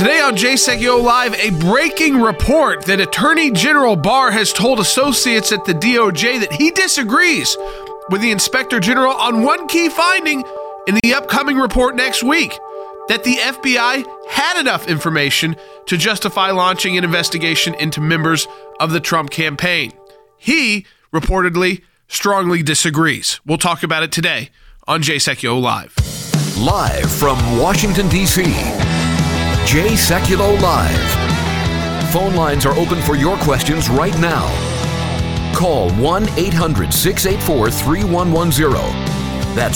Today on JSecchio Live, a breaking report that Attorney General Barr has told associates at the DOJ that he disagrees with the Inspector General on one key finding in the upcoming report next week, that the FBI had enough information to justify launching an investigation into members of the Trump campaign. He reportedly strongly disagrees. We'll talk about it today on JSecchio Live. Live from Washington, D.C., JSecchio Live. Phone lines are open for your questions right now. Call 1-800-684-3110. That's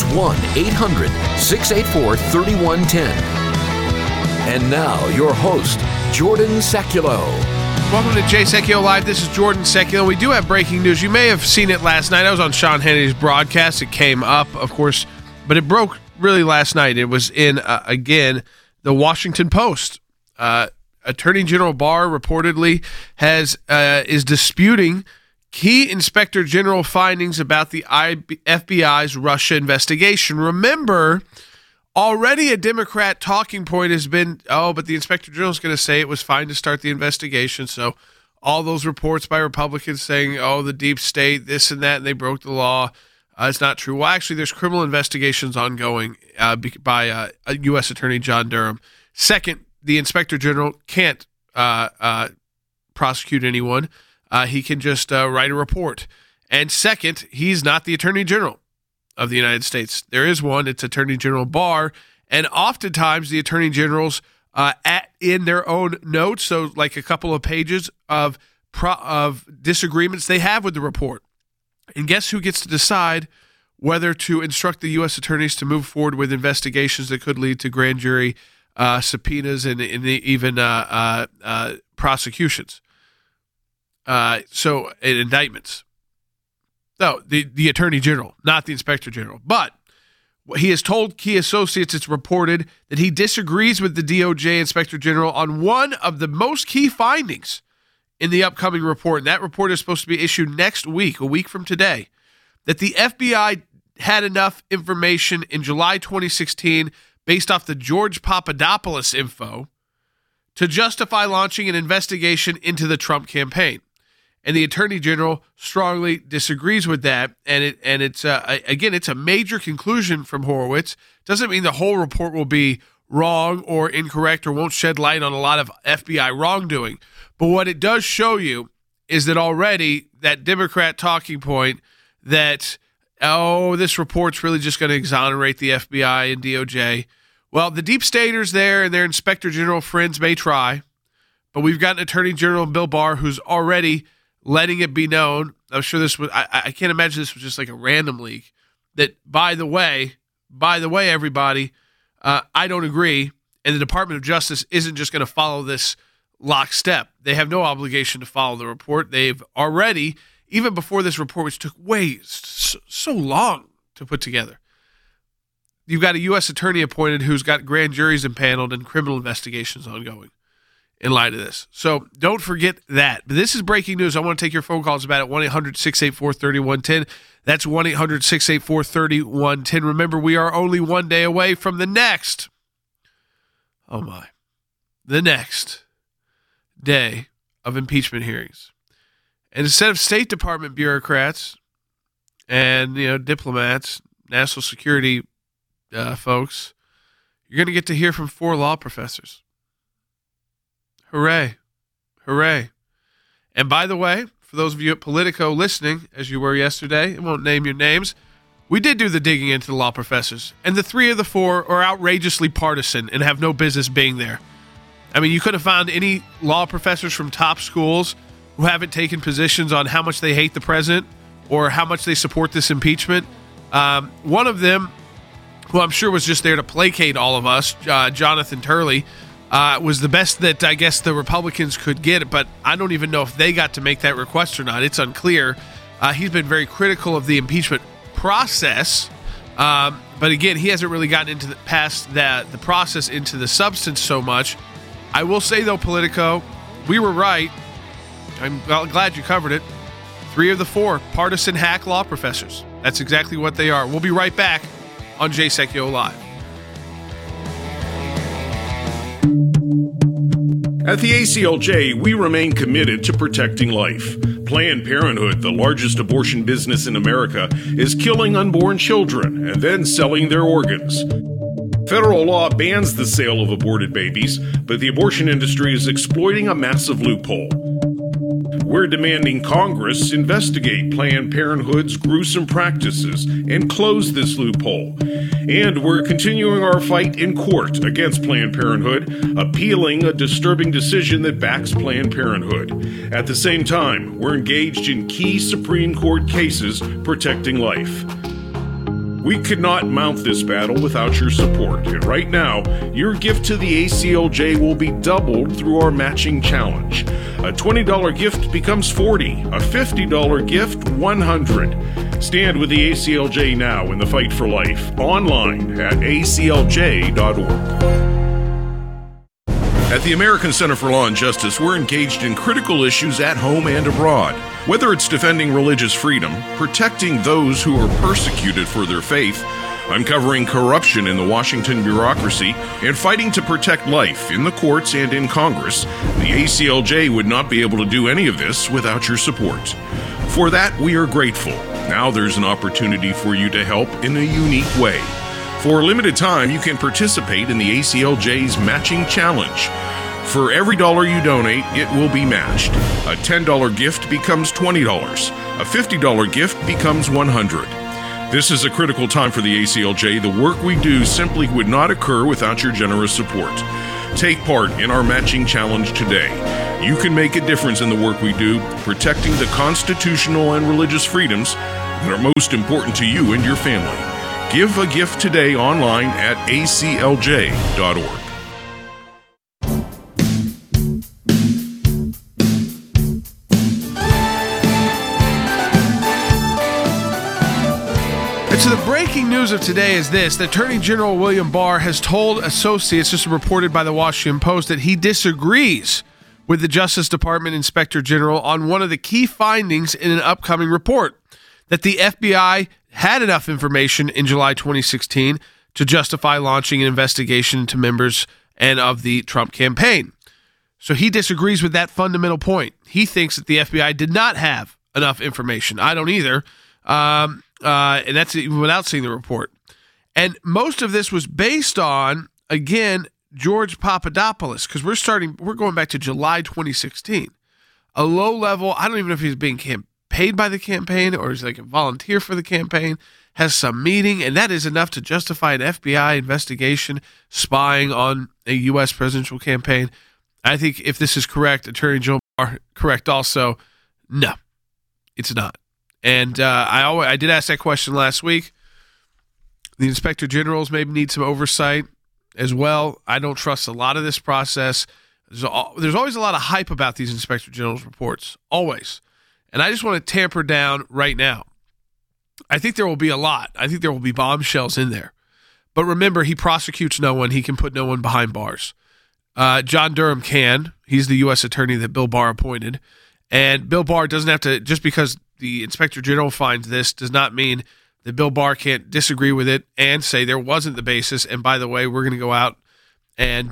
1-800-684-3110. And now, your host, Jordan Secchio. Welcome to JSecchio Live. This is Jordan Secchio. We do have breaking news. You may have seen it last night. I was on Sean Hannity's broadcast. It came up, of course, but it broke really last night. It was in, again, the Washington Post. Attorney General Barr reportedly is disputing key Inspector General findings about the FBI's Russia investigation. Remember, already a Democrat talking point has been, but the Inspector General is going to say it was fine to start the investigation. So all those reports by Republicans saying, the deep state, this and that, and they broke the law, it's not true. Well, actually, there's criminal investigations ongoing by U.S. Attorney John Durham. Second, the Inspector General can't prosecute anyone. He can just write a report. And second, he's not the Attorney General of the United States. There is one. It's Attorney General Barr. And oftentimes the Attorney Generals in their own notes, so like a couple of pages of disagreements they have with the report. And guess who gets to decide whether to instruct the U.S. attorneys to move forward with investigations that could lead to grand jury subpoenas and even prosecutions. So indictments. No, the Attorney General, not the Inspector General. But he has told key associates, it's reported, that he disagrees with the DOJ Inspector General on one of the most key findings in the upcoming report. And that report is supposed to be issued next week, a week from today, that the FBI had enough information in July 2016 based off the George Papadopoulos info to justify launching an investigation into the Trump campaign. And the Attorney General strongly disagrees with that. And it's a major conclusion from Horowitz. Doesn't mean the whole report will be wrong or incorrect or won't shed light on a lot of FBI wrongdoing. But what it does show you is that already that Democrat talking point that, this report's really just going to exonerate the FBI and DOJ. Well, the deep staters there and their Inspector General friends may try, but we've got an Attorney General Bill Barr who's already letting it be known. I'm sure this was, I can't imagine this was just like a random leak, that by the way, everybody, I don't agree, and the Department of Justice isn't just going to follow this lockstep. They have no obligation to follow the report. They've already, even before this report, which took so long to put together, you've got a U.S. attorney appointed who's got grand juries impaneled and criminal investigations ongoing in light of this. So don't forget that. But this is breaking news. I want to take your phone calls about it, 1-800-684-3110. That's 1-800-684-3110. Remember, we are only one day away from the next day of impeachment hearings. And instead of State Department bureaucrats and diplomats, national security folks, you're going to get to hear from 4 law professors. Hooray. Hooray. And by the way, for those of you at Politico listening, as you were yesterday, I won't name your names, we did do the digging into the law professors. And the 3 of the 4 are outrageously partisan and have no business being there. I mean, you could have found any law professors from top schools who haven't taken positions on how much they hate the president or how much they support this impeachment. One of them, who I'm sure was just there to placate all of us, Jonathan Turley, was the best that I guess the Republicans could get, but I don't even know if they got to make that request or not. It's unclear. He's been very critical of the impeachment process, but again, he hasn't really gotten into past the process into the substance so much. I will say, though, Politico, we were right. I'm glad you covered it. 3 of the 4 partisan hack law professors. That's exactly what they are. We'll be right back on JSecchio Live. At the ACLJ, we remain committed to protecting life. Planned Parenthood, the largest abortion business in America, is killing unborn children and then selling their organs. Federal law bans the sale of aborted babies, but the abortion industry is exploiting a massive loophole. We're demanding Congress investigate Planned Parenthood's gruesome practices and close this loophole. And we're continuing our fight in court against Planned Parenthood, appealing a disturbing decision that backs Planned Parenthood. At the same time, we're engaged in key Supreme Court cases protecting life. We could not mount this battle without your support, and right now, your gift to the ACLJ will be doubled through our matching challenge. A $20 gift becomes $40, a $50 gift $100. Stand with the ACLJ now in the fight for life, online at aclj.org. At the American Center for Law and Justice, we're engaged in critical issues at home and abroad. Whether it's defending religious freedom, protecting those who are persecuted for their faith, uncovering corruption in the Washington bureaucracy, and fighting to protect life in the courts and in Congress, the ACLJ would not be able to do any of this without your support. For that, we are grateful. Now there's an opportunity for you to help in a unique way. For a limited time, you can participate in the ACLJ's Matching Challenge. For every dollar you donate, it will be matched. A $10 gift becomes $20. A $50 gift becomes $100. This is a critical time for the ACLJ. The work we do simply would not occur without your generous support. Take part in our Matching Challenge today. You can make a difference in the work we do, protecting the constitutional and religious freedoms that are most important to you and your family. Give a gift today online at aclj.org. So the breaking news of today is this. The Attorney General William Barr has told associates, just reported by the Washington Post, that he disagrees with the Justice Department Inspector General on one of the key findings in an upcoming report, that the FBI had enough information in July 2016 to justify launching an investigation into members and of the Trump campaign. So he disagrees with that fundamental point. He thinks that the FBI did not have enough information. I don't either. And that's even without seeing the report. And most of this was based on, again, George Papadopoulos, because we're going back to July 2016. A low level, I don't even know if he's being paid by the campaign or is like a volunteer for the campaign, has some meeting, and that is enough to justify an FBI investigation spying on a U.S. presidential campaign. I think if this is correct, Attorney General Barr correct also, no, it's not. And I did ask that question last week. The Inspector Generals maybe need some oversight as well. I don't trust a lot of this process. There's always a lot of hype about these Inspector Generals reports, always. And I just want to tamper down right now. I think there will be a lot. I think there will be bombshells in there. But remember, he prosecutes no one. He can put no one behind bars. John Durham can. He's the U.S. attorney that Bill Barr appointed. And Bill Barr doesn't have to, just because the Inspector General finds this, does not mean that Bill Barr can't disagree with it and say there wasn't the basis. And by the way, we're going to go out and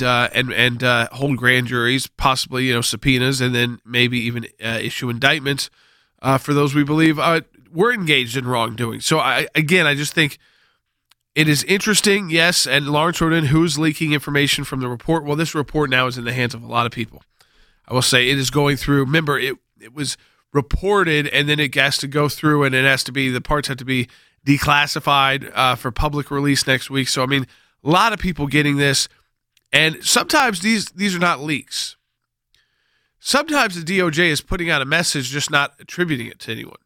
hold grand juries, possibly subpoenas, and then maybe even issue indictments for those we believe were engaged in wrongdoing. So I just think it is interesting, yes. And Lawrence wrote in, who's leaking information from the report? Well, this report now is in the hands of a lot of people. I will say it is going through. Remember, it was reported, and then it has to go through, and the parts have to be declassified for public release next week. So, I mean, a lot of people getting this, and sometimes these are not leaks. Sometimes the DOJ is putting out a message, just not attributing it to anyone.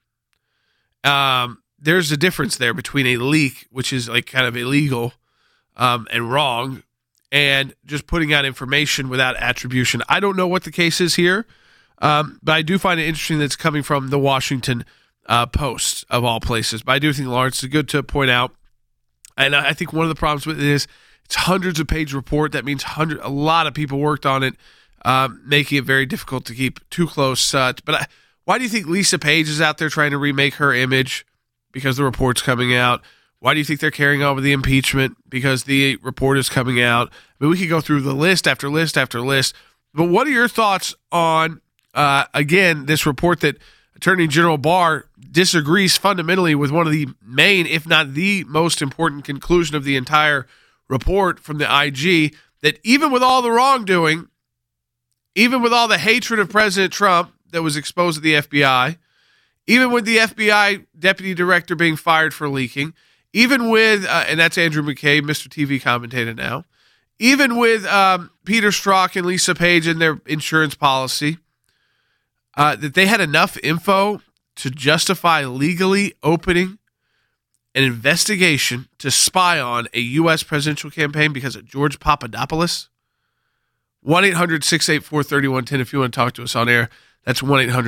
There's a difference there between a leak, which is like kind of illegal and wrong, and just putting out information without attribution. I don't know what the case is here, but I do find it interesting that it's coming from the Washington Post, of all places. But I do think, Lawrence, it's good to point out, and I think one of the problems with it is it's hundreds of page report. That means a lot of people worked on it, making it very difficult to keep too close. But why do you think Lisa Page is out there trying to remake her image? Because the report's coming out. Why do you think they're carrying on with the impeachment? Because the report is coming out. I mean, we could go through the list after list after list. But what are your thoughts on, again, this report that Attorney General Barr disagrees fundamentally with one of the main, if not the most important conclusion of the entire report from the IG, that even with all the wrongdoing, even with all the hatred of President Trump that was exposed to the FBI, even with the FBI deputy director being fired for leaking, even with, and that's Andrew McCabe, Mr. TV commentator now, even with Peter Strzok and Lisa Page and their insurance policy, that they had enough info to justify legally opening an investigation to spy on a U.S. presidential campaign because of George Papadopoulos. 1-800-684-3110 if you want to talk to us on air. That's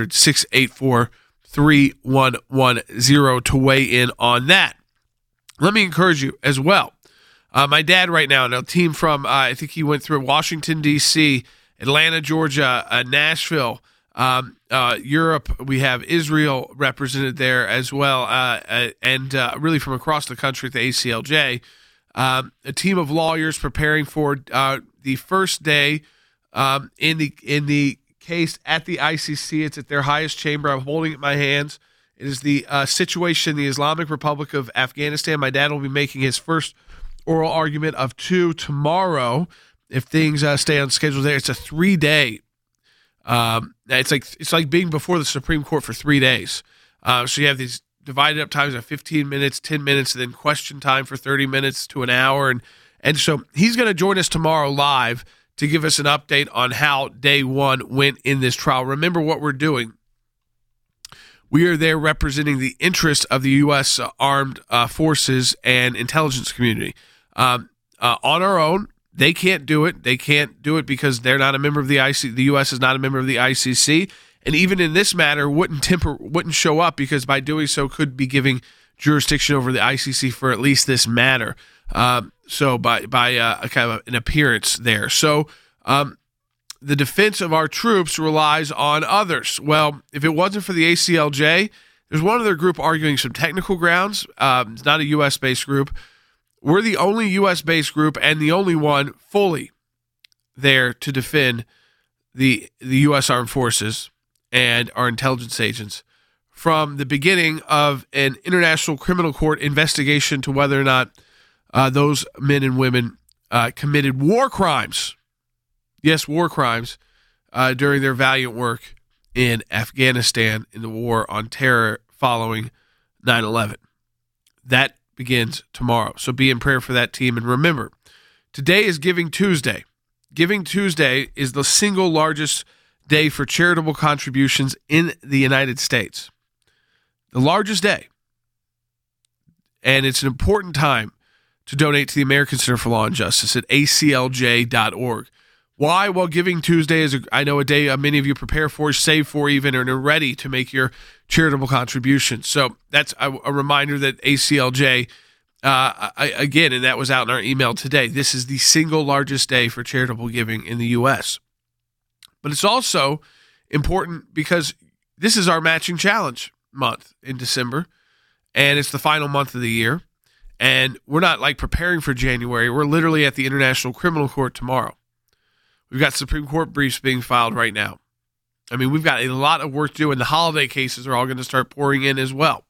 1-800-684-3110 to weigh in on that. Let me encourage you as well. My dad right now, and a team from, I think he went through Washington, D.C., Atlanta, Georgia, Nashville, Europe. We have Israel represented there as well, and really from across the country at the ACLJ. A team of lawyers preparing for the first day in the case at the ICC. It's at their highest chamber. I'm holding it in my hands. It is the situation in the Islamic Republic of Afghanistan. My dad will be making his first oral argument of 2 tomorrow if things stay on schedule there. It's a 3-day. It's like being before the Supreme Court for 3 days. So you have these divided up times of 15 minutes, 10 minutes, and then question time for 30 minutes to an hour. And so he's going to join us tomorrow live to give us an update on how day one went in this trial. Remember what we're doing. We are there representing the interest of the U.S. armed forces and intelligence community. On our own, they can't do it. They can't do it because they're not a member of the ICC. The U.S. is not a member of the ICC. And even in this matter, wouldn't show up because by doing so could be giving jurisdiction over the ICC for at least this matter. So by a kind of an appearance there. So the defense of our troops relies on others. Well, if it wasn't for the ACLJ, there's one other group arguing some technical grounds. It's not a U.S.-based group. We're the only U.S.-based group and the only one fully there to defend the U.S. Armed Forces and our intelligence agents from the beginning of an international criminal court investigation to whether or not those men and women committed war crimes. Yes, war crimes during their valiant work in Afghanistan in the war on terror following 9/11. That begins tomorrow. So be in prayer for that team. And remember, today is Giving Tuesday. Giving Tuesday is the single largest day for charitable contributions in the United States. The largest day. And it's an important time to donate to the American Center for Law and Justice at aclj.org. Why? Well, Giving Tuesday is, I know, a day many of you prepare for, save for even, and are ready to make your charitable contributions. So that's a reminder that ACLJ, again, and that was out in our email today, this is the single largest day for charitable giving in the U.S. But it's also important because this is our matching challenge month in December, and it's the final month of the year. And we're not like preparing for January. We're literally at the International Criminal Court tomorrow. We've got Supreme Court briefs being filed right now. I mean, we've got a lot of work to do, and the holiday cases are all going to start pouring in as well.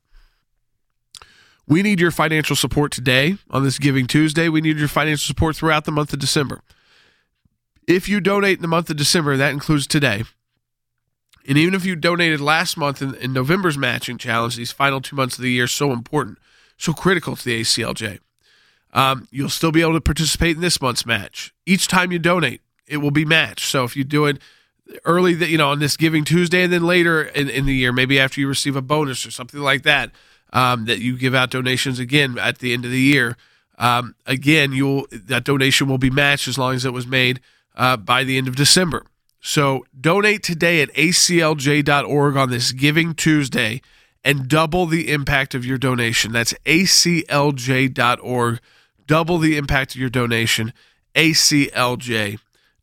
We need your financial support today on this Giving Tuesday. We need your financial support throughout the month of December. If you donate in the month of December, that includes today, and even if you donated last month in November's matching challenge, these final 2 months of the year are so important, so critical to the ACLJ. You'll still be able to participate in this month's match. Each time you donate, it will be matched. So if you do it early, on this Giving Tuesday, and then later in the year, maybe after you receive a bonus or something like that, that you give out donations again at the end of the year, that donation will be matched as long as it was made by the end of December. So donate today at aclj.org on this Giving Tuesday and double the impact of your donation. That's aclj.org. Double the impact of your donation, aclj.org.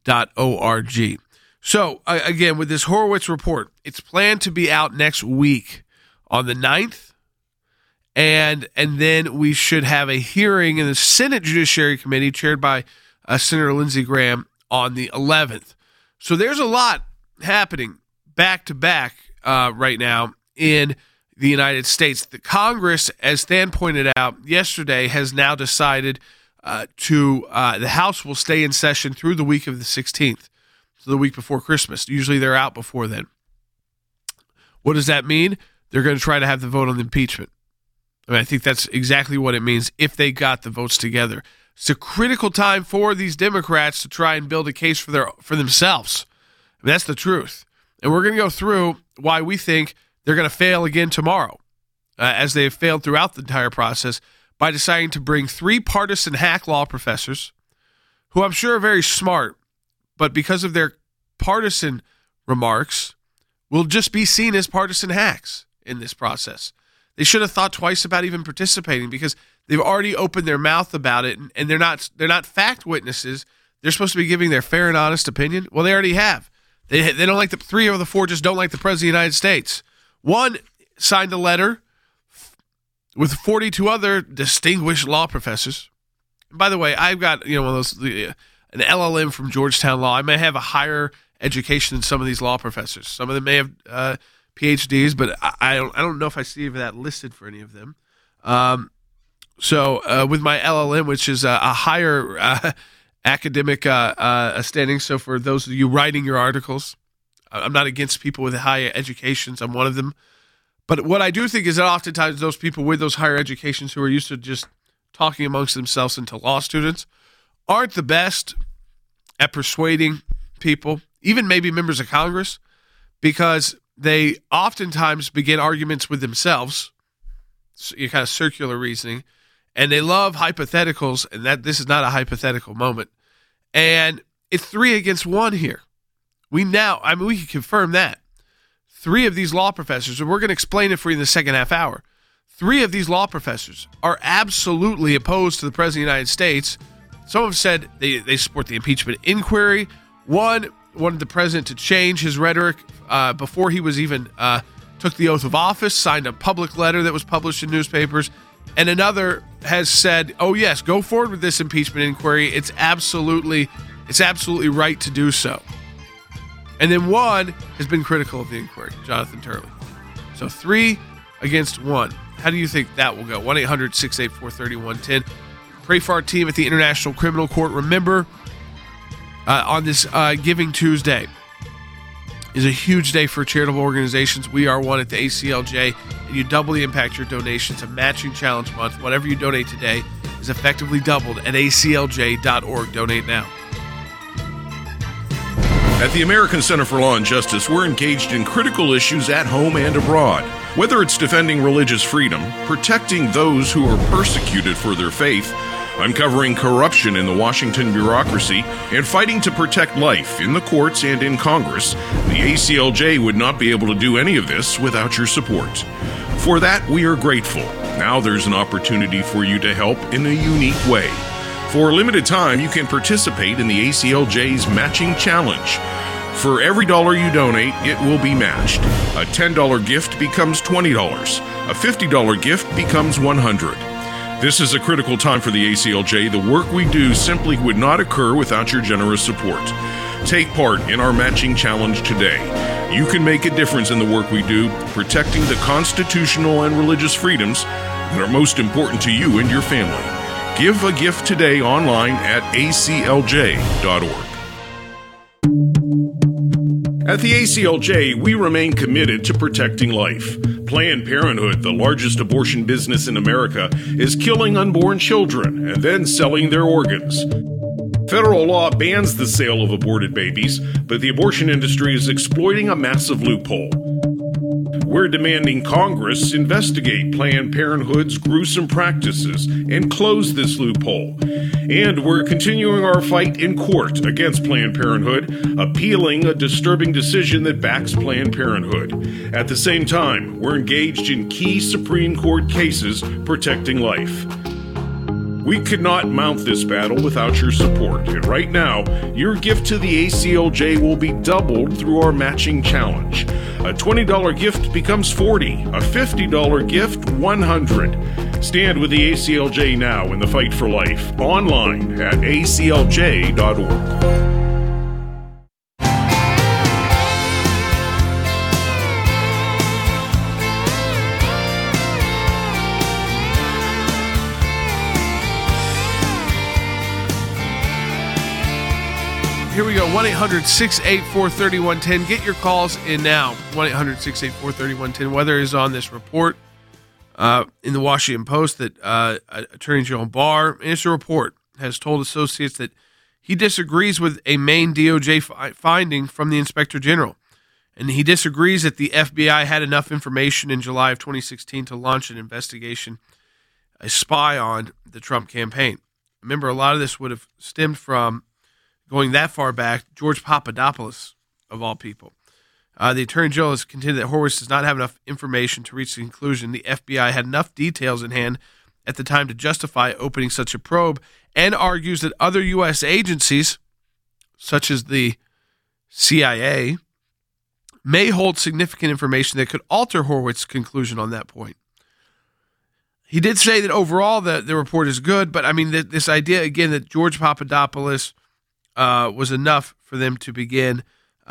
So, again, with this Horowitz report, it's planned to be out next week on the 9th, and then we should have a hearing in the Senate Judiciary Committee chaired by Senator Lindsey Graham on the 11th. So there's a lot happening back to back right now in the United States. The Congress, as Stan pointed out yesterday, has now decided the House will stay in session through the week of the 16th, so the week before Christmas. Usually they're out before then. What does that mean? They're going to try to have the vote on the impeachment. I mean, I think that's exactly what it means if they got the votes together. It's a critical time for these Democrats to try and build a case for themselves. I mean, that's the truth. And we're going to go through why we think they're going to fail again tomorrow, as they have failed throughout the entire process, by deciding to bring 3 partisan hack law professors, who I'm sure are very smart, but because of their partisan remarks, will just be seen as partisan hacks in this process. They should have thought twice about even participating, because they've already opened their mouth about it, and they're not fact witnesses. They're supposed to be giving their fair and honest opinion. Well, they already have. They don't like 3 of the 4 just don't like the President of the United States. 1 signed a letter with 42 other distinguished law professors. And by the way, I've got one of those an LLM from Georgetown Law. I may have a higher education than some of these law professors. Some of them may have PhDs, but I don't know if I see that listed for any of them. So with my LLM, which is a higher academic standing, so for those of you writing your articles, I'm not against people with high educations. I'm one of them. But what I do think is that oftentimes those people with those higher educations who are used to just talking amongst themselves into law students aren't the best at persuading people, even maybe members of Congress, because they oftentimes begin arguments with themselves, kind of circular reasoning, and they love hypotheticals, and that this is not a hypothetical moment. And it's 3 against 1 here. We can confirm that. 3 of these law professors, and we're going to explain it for you in the second half hour, 3 of these law professors are absolutely opposed to the President of the United States. Some have said they support the impeachment inquiry. One wanted the president to change his rhetoric before he was even took the oath of office, signed a public letter that was published in newspapers. And another has said, oh, yes, go forward with this impeachment inquiry. It's absolutely right to do so. And then 1 has been critical of the inquiry, Jonathan Turley. So 3 against 1. How do you think that will go? 1-800-684-3110. Pray for our team at the International Criminal Court. Remember, on this Giving Tuesday is a huge day for charitable organizations. We are one at the ACLJ, and you double the impact your donations. A matching challenge month. Whatever you donate today is effectively doubled at aclj.org. Donate now. At the American Center for Law and Justice, we're engaged in critical issues at home and abroad. Whether it's defending religious freedom, protecting those who are persecuted for their faith, uncovering corruption in the Washington bureaucracy, and fighting to protect life in the courts and in Congress, the ACLJ would not be able to do any of this without your support. For that, we are grateful. Now there's an opportunity for you to help in a unique way. For a limited time, you can participate in the ACLJ's Matching Challenge. For every $1 you donate, it will be matched. A $10 gift becomes $20. A $50 gift becomes $100. This is a critical time for the ACLJ. The work we do simply would not occur without your generous support. Take part in our Matching Challenge today. You can make a difference in the work we do, protecting the constitutional and religious freedoms that are most important to you and your family. Give a gift today online at aclj.org. At the ACLJ, we remain committed to protecting life. Planned Parenthood, the largest abortion business in America, is killing unborn children and then selling their organs. Federal law bans the sale of aborted babies, but the abortion industry is exploiting a massive loophole. We're demanding Congress investigate Planned Parenthood's gruesome practices and close this loophole. And we're continuing our fight in court against Planned Parenthood, appealing a disturbing decision that backs Planned Parenthood. At the same time, we're engaged in key Supreme Court cases protecting life. We could not mount this battle without your support, and right now, your gift to the ACLJ will be doubled through our matching challenge. A $20 gift becomes $40, a $50 gift $100. Stand with the ACLJ now in the fight for life, online at aclj.org. here we go. 1-800-684-3110. Get your calls in now. 1-800-684-3110. Weather is on this report in the Washington Post that Attorney General Barr, in his report, has told associates that he disagrees with a main DOJ finding from the Inspector General. And he disagrees that the FBI had enough information in July of 2016 to launch an investigation, a spy on the Trump campaign. Remember, a lot of this would have stemmed from, going that far back, George Papadopoulos, of all people. The Attorney General has contended that Horowitz does not have enough information to reach the conclusion the FBI had enough details in hand at the time to justify opening such a probe, and argues that other U.S. agencies, such as the CIA, may hold significant information that could alter Horowitz's conclusion on that point. He did say that overall the report is good, but I mean, this idea, again, that George Papadopoulos was enough for them to begin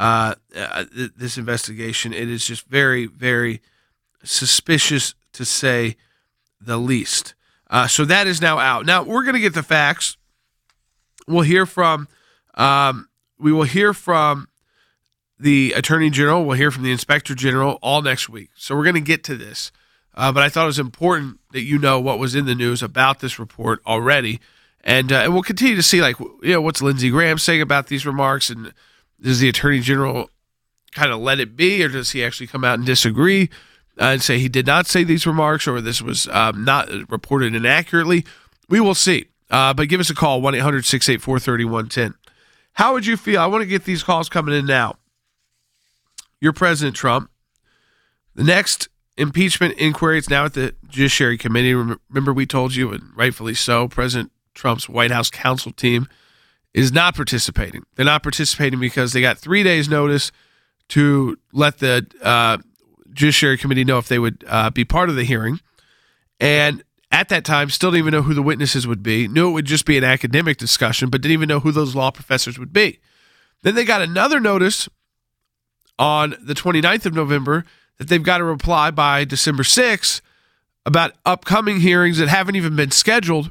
this investigation, it is just very, very suspicious, to say the least. So that is now out. Now we're going to get the facts. We'll hear from we will hear from the Attorney General. We'll hear from the Inspector General all next week. So we're going to get to this. But I thought it was important that you know what was in the news about this report already. And we'll continue to see, what's Lindsey Graham saying about these remarks, and does the Attorney General kind of let it be, or does he actually come out and disagree and say he did not say these remarks, or this was not reported inaccurately? We will see. But give us a call, 1-800-684-3110. How would you feel? I want to get these calls coming in now. You're President Trump. The next impeachment inquiry is now at the Judiciary Committee. Remember, we told you, and rightfully so, President Trump's White House counsel team is not participating. They're not participating because they got 3 days' notice to let the Judiciary Committee know if they would be part of the hearing. And at that time, still didn't even know who the witnesses would be. Knew it would just be an academic discussion, but didn't even know who those law professors would be. Then they got another notice on the 29th of November that they've got to reply by December 6th about upcoming hearings that haven't even been scheduled,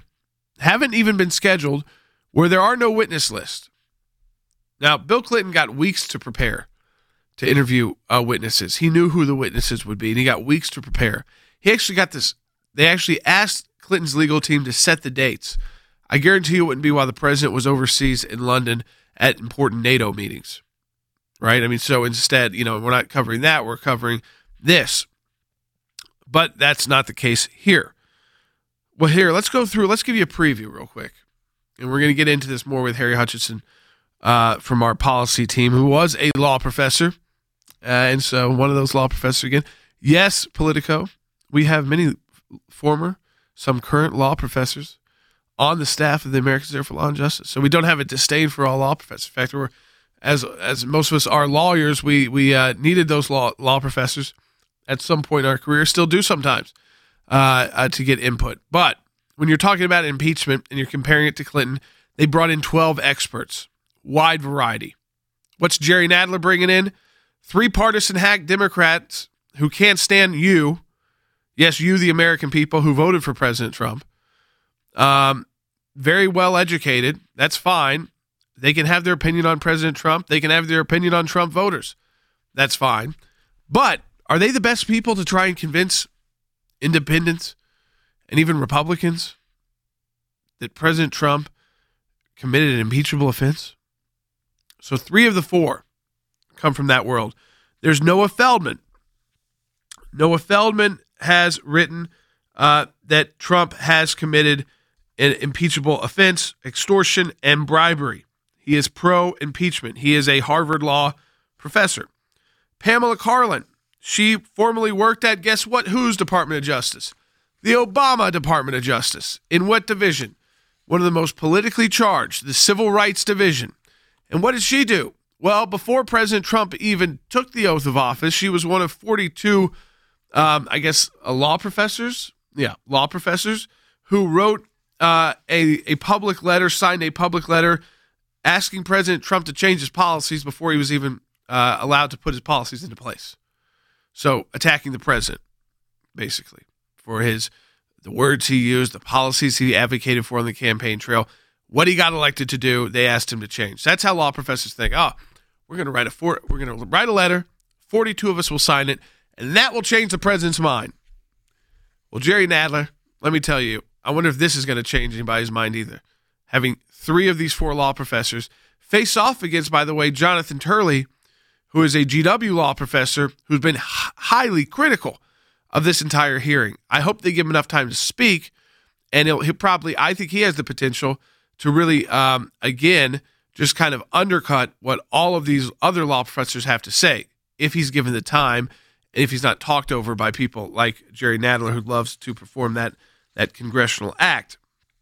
where there are no witness lists. Now, Bill Clinton got weeks to prepare to interview witnesses. He knew who the witnesses would be, and he got weeks to prepare. He actually got this. They actually asked Clinton's legal team to set the dates. I guarantee you it wouldn't be while the president was overseas in London at important NATO meetings, right? I mean, so instead, we're not covering that. We're covering this. But that's not the case here. Well, here, let's give you a preview real quick. And we're going to get into this more with Harry Hutchinson from our policy team, who was a law professor. And so one of those law professors again. Yes, Politico. We have many former, some current law professors on the staff of the American Center for Law and Justice. So we don't have a disdain for all law professors. In fact, as most of us are lawyers, we needed those law professors at some point in our career, still do sometimes, to get input. But when you're talking about impeachment and you're comparing it to Clinton, they brought in 12 experts, wide variety. What's Jerry Nadler bringing in? 3 partisan hack Democrats who can't stand you. Yes, you, the American people who voted for President Trump. Very well educated. That's fine. They can have their opinion on President Trump. They can have their opinion on Trump voters. That's fine. But are they the best people to try and convince independents and even Republicans that President Trump committed an impeachable offense? So 3 of the 4 come from that world. There's Noah Feldman. Noah Feldman has written that Trump has committed an impeachable offense, extortion, and bribery. He is pro-impeachment. He is a Harvard Law professor. Pamela Karlan, she formerly worked at, guess what, whose Department of Justice? The Obama Department of Justice. In what division? One of the most politically charged, the Civil Rights Division. And what did she do? Well, before President Trump even took the oath of office, she was one of 42 law professors who wrote a public letter, signed a public letter asking President Trump to change his policies before he was even allowed to put his policies into place. So attacking the president, basically, for the words he used, the policies he advocated for on the campaign trail. what he got elected to do, they asked him to change. That's how law professors think. Oh, we're going to write a letter. 42 of us will sign it, and that will change the president's mind. Well, Jerry Nadler, let me tell you, I wonder if this is going to change anybody's mind either. Having 3 of these 4 law professors face off against, by the way, Jonathan Turley, who is a GW law professor who's been highly critical of this entire hearing. I hope they give him enough time to speak, and he'll probably, I think he has the potential to really, again, just kind of undercut what all of these other law professors have to say if he's given the time and if he's not talked over by people like Jerry Nadler, who loves to perform that congressional act.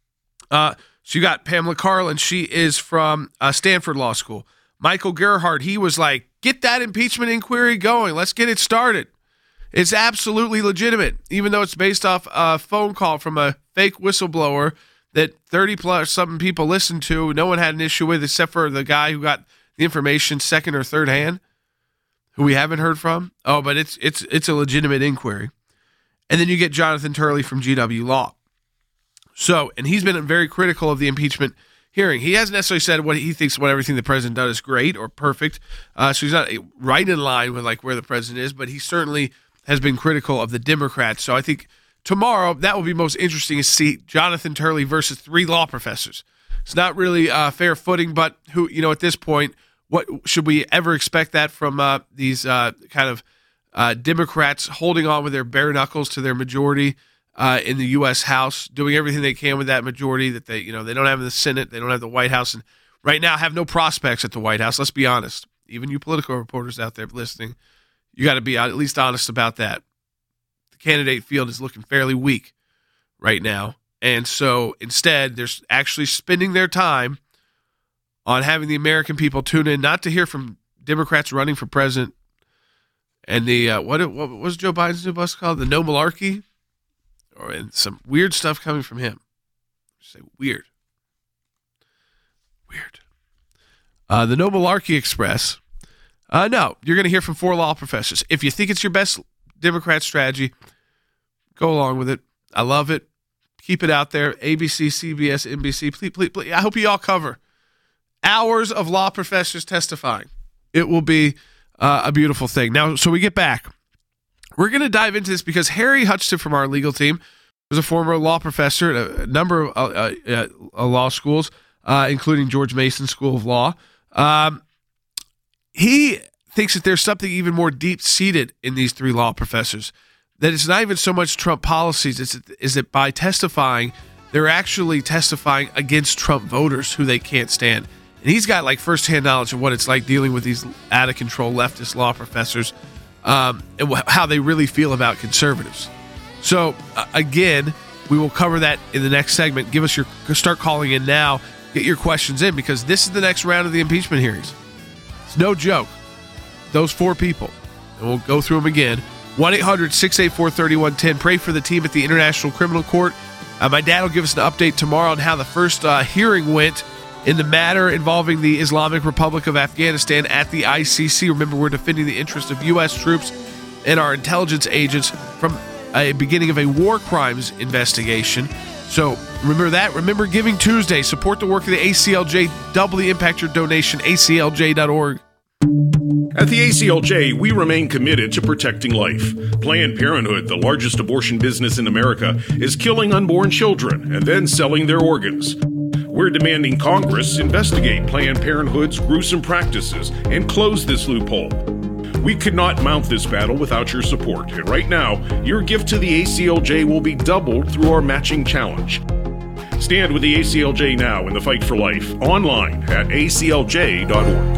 So you got Pamela Karlan. She is from Stanford Law School. Michael Gerhardt, he was like, get that impeachment inquiry going. Let's get it started. It's absolutely legitimate, even though it's based off a phone call from a fake whistleblower that 30-plus something people listened to. No one had an issue with except for the guy who got the information second or third hand, who we haven't heard from. Oh, but it's a legitimate inquiry. And then you get Jonathan Turley from GW Law. So, and he's been very critical of the impeachment hearing. He hasn't necessarily said what he thinks everything the president does is great or perfect. So he's not right in line with like where the president is, but he certainly has been critical of the Democrats. So I think tomorrow that will be most interesting to see Jonathan Turley versus 3 law professors. It's not really fair footing, but who, at this point, what should we ever expect that from these kind of Democrats holding on with their bare knuckles to their majority in the U.S. House, doing everything they can with that majority that they don't have in the Senate, they don't have the White House, and right now have no prospects at the White House. Let's be honest. Even you political reporters out there listening, you got to be at least honest about that. The candidate field is looking fairly weak right now, and so instead they're actually spending their time on having the American people tune in, not to hear from Democrats running for president and the what was Joe Biden's new bus called? The No Malarkey, and some weird stuff coming from him. Say weird. The No Malarkey Express. No, you're going to hear from 4 law professors. If you think it's your best Democrat strategy, go along with it. I love it. Keep it out there. ABC, CBS, NBC. Please. I hope you all cover hours of law professors testifying. It will be a beautiful thing. Now, so we get back. We're going to dive into this because Harry Hutchinson from our legal team was a former law professor at a number of law schools, including George Mason School of Law. He thinks that there's something even more deep-seated in these 3 law professors, that it's not even so much Trump policies, is that by testifying, they're actually testifying against Trump voters who they can't stand. And he's got like firsthand knowledge of what it's like dealing with these out-of-control leftist law professors and how they really feel about conservatives. So, again, we will cover that in the next segment. Start calling in now. Get your questions in because this is the next round of the impeachment hearings. It's no joke. Those 4 people. And we'll go through them again. 1-800-684-3110. Pray for the team at the International Criminal Court. My dad will give us an update tomorrow on how the first hearing went in the matter involving the Islamic Republic of Afghanistan at the ICC. Remember, we're defending the interests of U.S. troops and our intelligence agents from a beginning of a war crimes investigation. So remember that. Remember Giving Tuesday. Support the work of the ACLJ. Doubly impact your donation. ACLJ.org. At the ACLJ, we remain committed to protecting life. Planned Parenthood, the largest abortion business in America, is killing unborn children and then selling their organs. We're demanding Congress investigate Planned Parenthood's gruesome practices and close this loophole. We could not mount this battle without your support, and right now, your gift to the ACLJ will be doubled through our matching challenge. Stand with the ACLJ now in the fight for life, online at aclj.org.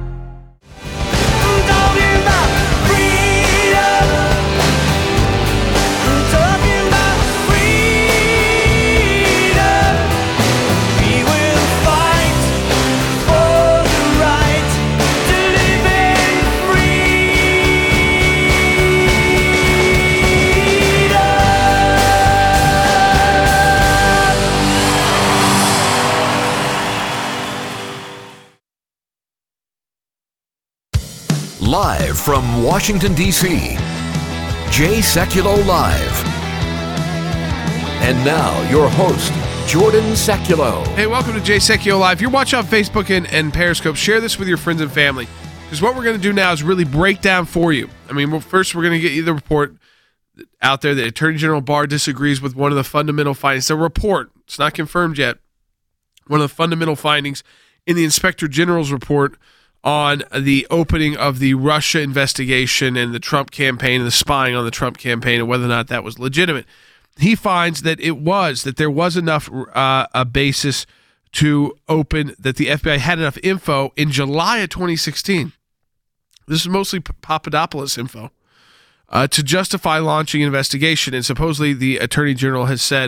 Live from Washington, D.C., Jay Sekulow Live. And now, your host, Jordan Sekulow. Hey, welcome to Jay Sekulow Live. If you're watching on Facebook and Periscope, share this with your friends and family. Because what we're going to do now is really break down for you. I mean, first we're going to get you the report out there that Attorney General Barr disagrees with one of the fundamental findings. It's a report. It's not confirmed yet. One of the fundamental findings in the Inspector General's report on the opening of the Russia investigation and the Trump campaign and the spying on the Trump campaign and whether or not that was legitimate. He finds that there was enough a basis to open, that the FBI had enough info in July of 2016. This is mostly Papadopoulos info to justify launching an investigation. And supposedly the Attorney General has said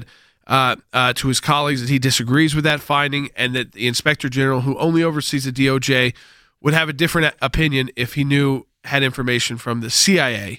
to his colleagues that he disagrees with that finding and that the Inspector General, who only oversees the DOJ, would have a different opinion if he had information from the CIA.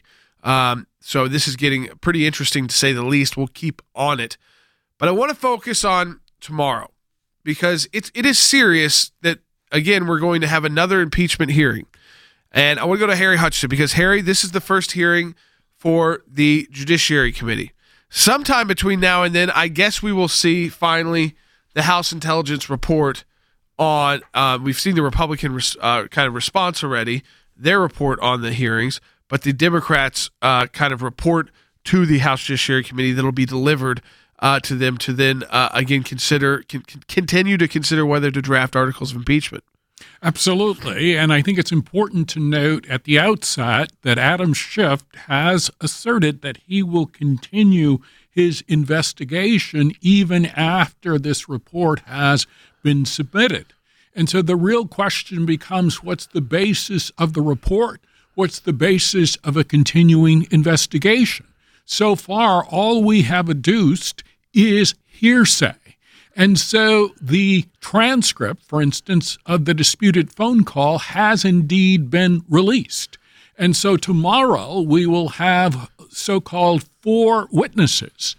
So this is getting pretty interesting, to say the least. We'll keep on it. But I want to focus on tomorrow because it is serious that, again, we're going to have another impeachment hearing. And I want to go to Harry Hutchinson because, Harry, this is the first hearing for the Judiciary Committee. Sometime between now and then, I guess we will see finally the House Intelligence report on, we've seen the Republican kind of response already, their report on the hearings, but the Democrats kind of report to the House Judiciary Committee that'll be delivered to them to then, again, continue to consider whether to draft articles of impeachment. Absolutely. And I think it's important to note at the outset that Adam Schiff has asserted that he will continue his investigation even after this report has been submitted. And so the real question becomes, what's the basis of the report? What's the basis of a continuing investigation? So far, all we have adduced is hearsay. And so the transcript, for instance, of the disputed phone call has indeed been released. And so tomorrow we will have so-called 4 witnesses.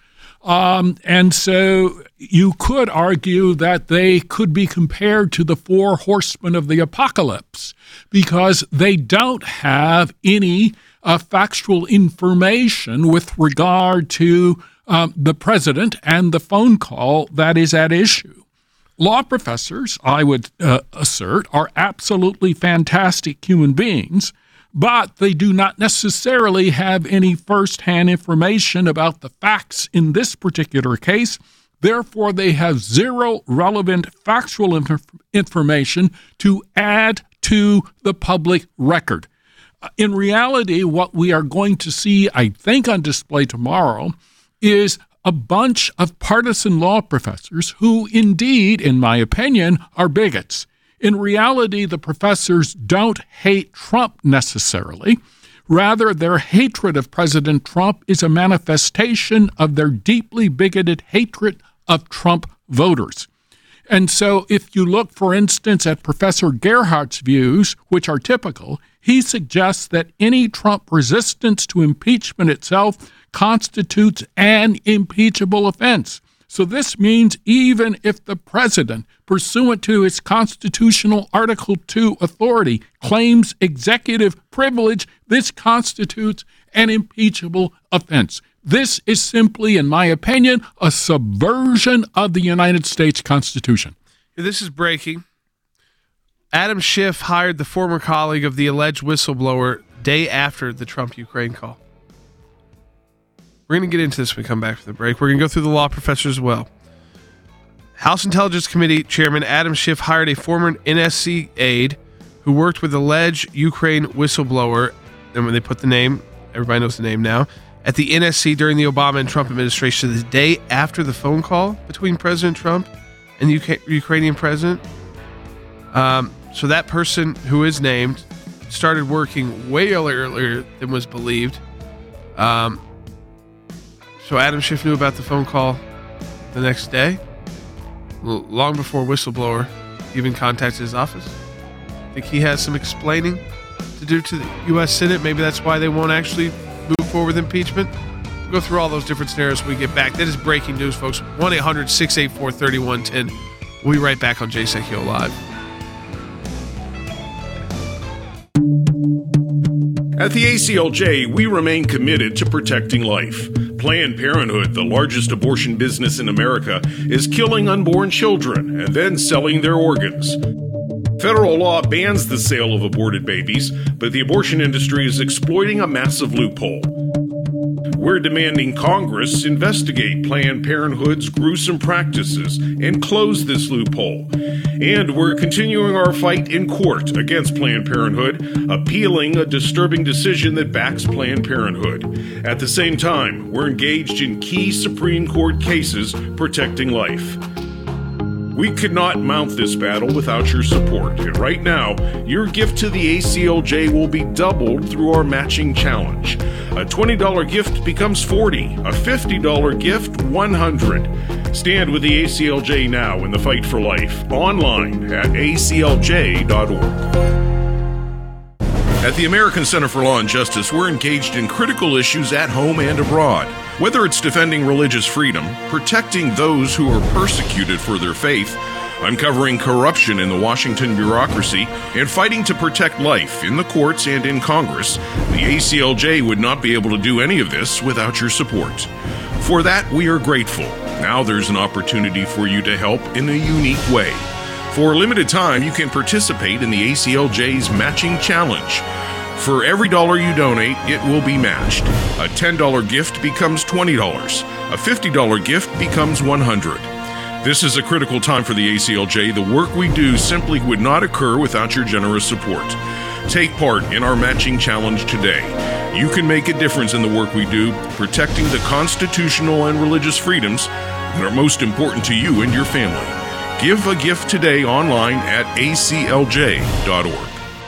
And so you could argue that they could be compared to the 4 horsemen of the apocalypse because they don't have any factual information with regard to the president and the phone call that is at issue. Law professors, I would assert, are absolutely fantastic human beings, but they do not necessarily have any firsthand information about the facts in this particular case. Therefore, they have zero relevant factual information to add to the public record. In reality, what we are going to see, I think, on display tomorrow is a bunch of partisan law professors who indeed, in my opinion, are bigots. In reality, the professors don't hate Trump necessarily. Rather, their hatred of President Trump is a manifestation of their deeply bigoted hatred of Trump voters. And so if you look, for instance, at Professor Gerhardt's views, which are typical, he suggests that any Trump resistance to impeachment itself constitutes an impeachable offense. So this means even if the president, pursuant to his constitutional Article 2 authority, claims executive privilege, this constitutes an impeachable offense. This is simply, in my opinion, a subversion of the United States Constitution. This is breaking. Adam Schiff hired the former colleague of the alleged whistleblower day after the Trump-Ukraine call. We're going to get into this when we come back from the break. We're going to go through the law professors as well. House Intelligence Committee Chairman Adam Schiff hired a former NSC aide who worked with alleged Ukraine whistleblower, and when they put the name, everybody knows the name now, at the NSC during the Obama and Trump administration the day after the phone call between President Trump and the Ukrainian president. So that person who is named started working way earlier than was believed. So Adam Schiff knew about the phone call the next day, long before whistleblower even contacted his office. I think he has some explaining to do to the U.S. Senate. Maybe that's why they won't actually move forward with impeachment. We'll go through all those different scenarios when we get back. That is breaking news, folks. 1-800-684-3110. We'll be right back on Jay Sekulow Live. At the ACLJ, we remain committed to protecting life. Planned Parenthood, the largest abortion business in America, is killing unborn children and then selling their organs. Federal law bans the sale of aborted babies, but the abortion industry is exploiting a massive loophole. We're demanding Congress investigate Planned Parenthood's gruesome practices and close this loophole. And we're continuing our fight in court against Planned Parenthood, appealing a disturbing decision that backs Planned Parenthood. At the same time, we're engaged in key Supreme Court cases protecting life. We could not mount this battle without your support, and right now, your gift to the ACLJ will be doubled through our matching challenge. A $20 gift becomes $40, a $50 gift $100. Stand with the ACLJ now in the fight for life, online at aclj.org. At the American Center for Law and Justice, we're engaged in critical issues at home and abroad. Whether it's defending religious freedom, protecting those who are persecuted for their faith, uncovering corruption in the Washington bureaucracy, and fighting to protect life in the courts and in Congress, the ACLJ would not be able to do any of this without your support. For that, we are grateful. Now there's an opportunity for you to help in a unique way. For a limited time, you can participate in the ACLJ's Matching Challenge. For every dollar you donate, it will be matched. A $10 gift becomes $20. A $50 gift becomes $100. This is a critical time for the ACLJ. The work we do simply would not occur without your generous support. Take part in our matching challenge today. You can make a difference in the work we do, protecting the constitutional and religious freedoms that are most important to you and your family. Give a gift today online at aclj.org.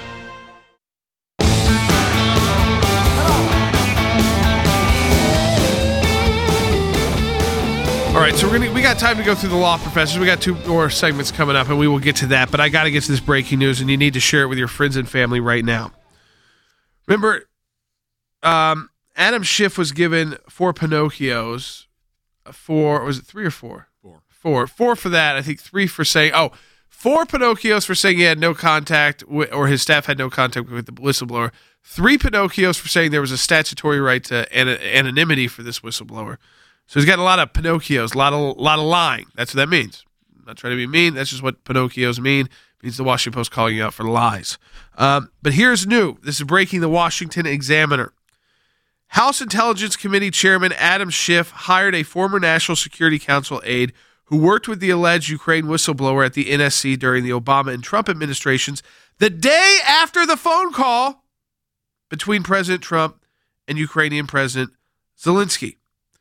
All right, so we got time to go through the law professors. We got two more segments coming up, and we will get to that. But I got to get to this breaking news, and you need to share it with your friends and family right now. Remember, Adam Schiff was given 4 Pinocchios. Was it 3 or 4? 4 for that. I think 3 for saying 4 Pinocchios for saying he had no contact or his staff had no contact with the whistleblower. 3 Pinocchios for saying there was a statutory right to anonymity for this whistleblower. So he's got a lot of Pinocchios, a lot of lying. That's what that means. I'm not trying to be mean. That's just what Pinocchios mean. It means the Washington Post calling you out for lies. But here's new. This is breaking the Washington Examiner. House Intelligence Committee Chairman Adam Schiff hired a former National Security Council aide who worked with the alleged Ukraine whistleblower at the NSC during the Obama and Trump administrations the day after the phone call between President Trump and Ukrainian President Zelensky.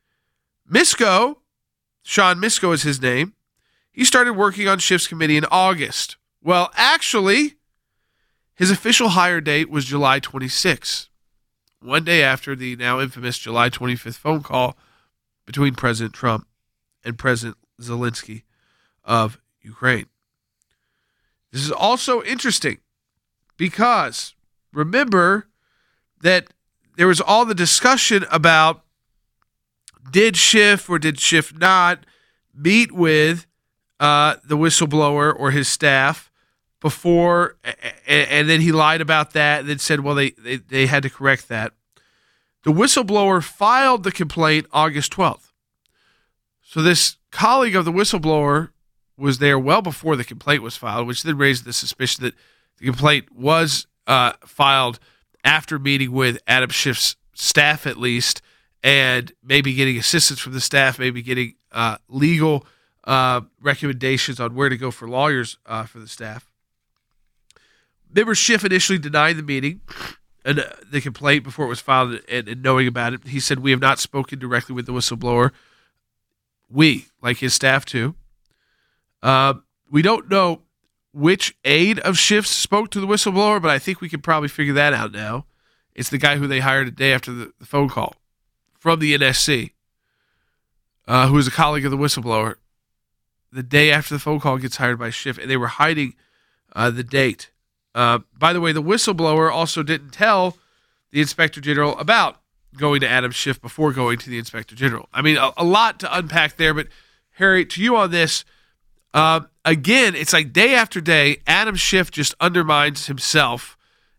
Sean Misko is his name. He started working on Schiff's committee in August. Well, actually, his official hire date was July 26, one day after the now infamous July 25th phone call between President Trump and President Zelensky of Ukraine. This is also interesting because remember that there was all the discussion about did Schiff or did Schiff not meet with the whistleblower or his staff before, and then he lied about that and then said, well, they had to correct that. The whistleblower filed the complaint August 12th. So this colleague of the whistleblower was there well before the complaint was filed, which then raised the suspicion that the complaint was filed after meeting with Adam Schiff's staff at least, and maybe getting assistance from the staff, maybe getting legal recommendations on where to go for lawyers for the staff. Remember, Schiff initially denied the meeting and the complaint before it was filed and knowing about it. He said, we have not spoken directly with the whistleblower. We, like his staff too. We don't know which aide of Schiff's spoke to the whistleblower, but I think we can probably figure that out now. It's the guy who they hired a day after the phone call from the NSC, who is a colleague of the whistleblower. The day after the phone call gets hired by Schiff, and they were hiding the date. By the way, the whistleblower also didn't tell the Inspector General about going to Adam Schiff before going to the Inspector General. I mean, a lot to unpack there, but Harry, to you on this, again, it's like day after day, Adam Schiff just undermines himself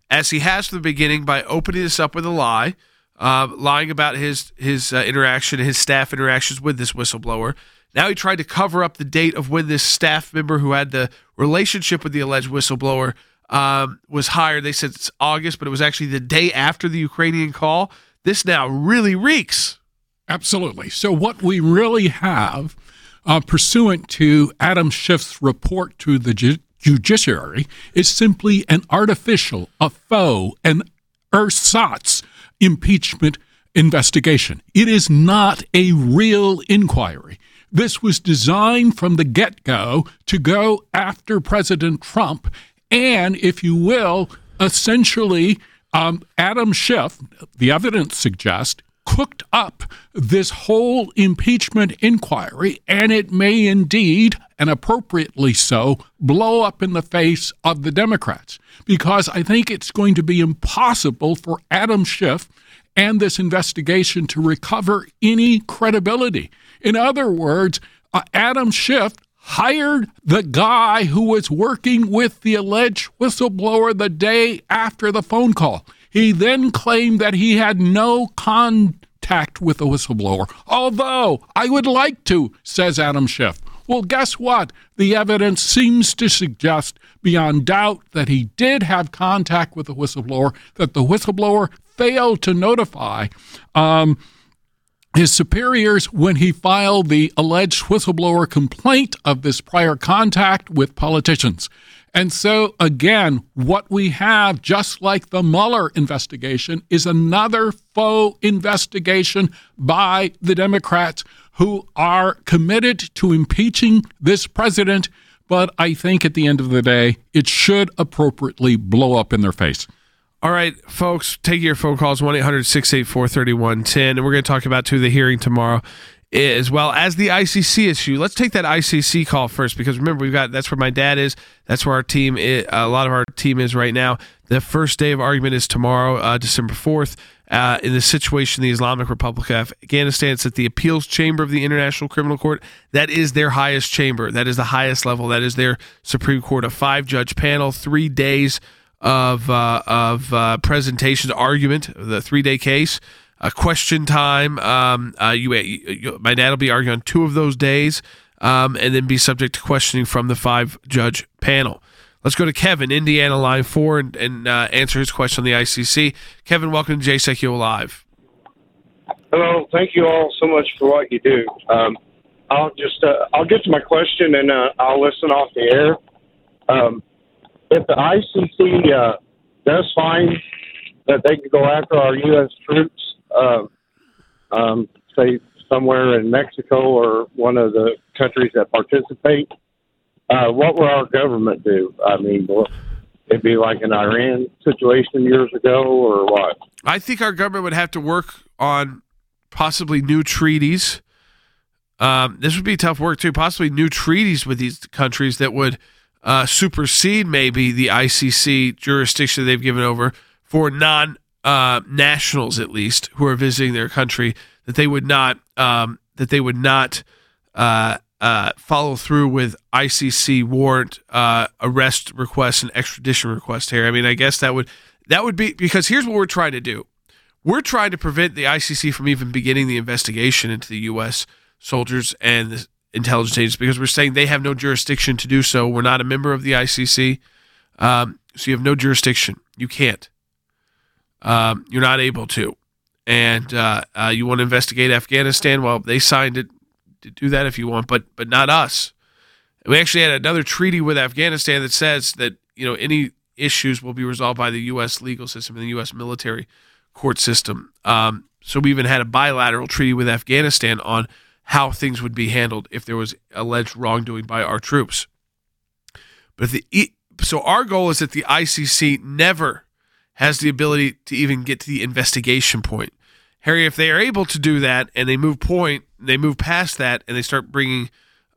as he has from the beginning by opening this up with a lie, lying about his interaction, his staff interactions with this whistleblower. Now he tried to cover up the date of when this staff member who had the relationship with the alleged whistleblower was hired. They said it's August, but it was actually the day after the Ukrainian call. This now really reeks. Absolutely. So what we really have, pursuant to Adam Schiff's report to the judiciary, is simply an artificial, a faux, an ersatz impeachment investigation. It is not a real inquiry. This was designed from the get-go to go after President Trump and, if you will, essentially Adam Schiff, the evidence suggests, cooked up this whole impeachment inquiry, and it may indeed, and appropriately so, blow up in the face of the Democrats, because I think it's going to be impossible for Adam Schiff and this investigation to recover any credibility. In other words, Adam Schiff hired the guy who was working with the alleged whistleblower the day after the phone call. He then claimed that he had no contact with the whistleblower, although I would like to, says Adam Schiff. Well, guess what? The evidence seems to suggest beyond doubt that he did have contact with the whistleblower, that the whistleblower failed to notify his superiors when he filed the alleged whistleblower complaint of this prior contact with politicians. And so, again, what we have, just like the Mueller investigation, is another faux investigation by the Democrats who are committed to impeaching this president. But I think at the end of the day, it should appropriately blow up in their face. All right, folks, take your phone calls, 1-800-684-3110, and we're going to talk about, too, the hearing tomorrow, as well as the ICC issue. Let's take that ICC call first, because remember, that's where my dad is. That's where our team is, a lot of our team is right now. The first day of argument is tomorrow, December 4th, in the situation in the Islamic Republic of Afghanistan. It's at the Appeals Chamber of the International Criminal Court. That is their highest chamber. That is the highest level. That is their Supreme Court, a 5-judge panel, 3 days of presentations, argument, the 3-day case, question time. My dad will be arguing on 2 of those days, and then be subject to questioning from the 5-judge panel. Let's go to Kevin, Indiana, line 4, and answer his question on the ICC. Kevin, welcome to JSEC Live. Hello, thank you all so much for what you do. I'll get to my question and I'll listen off the air. If the ICC does find that they could go after our U.S. troops, say somewhere in Mexico or one of the countries that participate, what will our government do? I mean, will it be like an Iran situation years ago or what? I think our government would have to work on possibly new treaties. This would be tough work, too, possibly new treaties with these countries that would supersede maybe the ICC jurisdiction they've given over for non-nationals, at least, who are visiting their country, that they would not follow through with ICC warrant arrest requests and extradition requests here. I mean, I guess that would be, because here's what we're trying to do. We're trying to prevent the ICC from even beginning the investigation into the U.S. soldiers and the intelligence agencies, because we're saying they have no jurisdiction to do so. We're not a member of the ICC, so you have no jurisdiction. You can't. You're not able to. And you want to investigate Afghanistan? Well, they signed it to do that if you want, but not us. We actually had another treaty with Afghanistan that says that any issues will be resolved by the U.S. legal system and the U.S. military court system. So we even had a bilateral treaty with Afghanistan on how things would be handled if there was alleged wrongdoing by our troops. But so our goal is that the ICC never has the ability to even get to the investigation point. Harry, if they are able to do that and they move past that and they start bringing,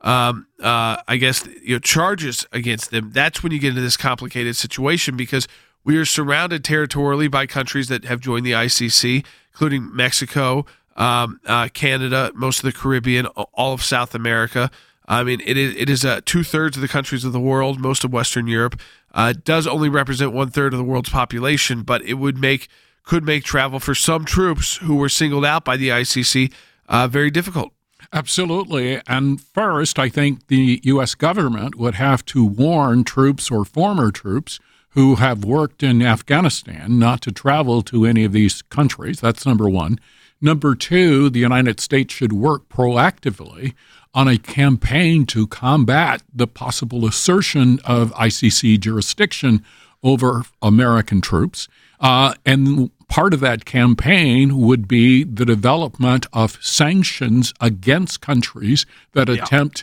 charges against them, that's when you get into this complicated situation, because we are surrounded territorially by countries that have joined the ICC, including Mexico, Canada, most of the Caribbean, all of South America, I mean, it is 2/3 of the countries of the world, most of Western Europe. It does only represent 1/3 of the world's population, but it could make travel for some troops who were singled out by the ICC very difficult. Absolutely. And first, I think the U.S. government would have to warn troops or former troops who have worked in Afghanistan not to travel to any of these countries. That's number one. Number two, the United States should work proactively on a campaign to combat the possible assertion of ICC jurisdiction over American troops. And part of that campaign would be the development of sanctions against countries that attempt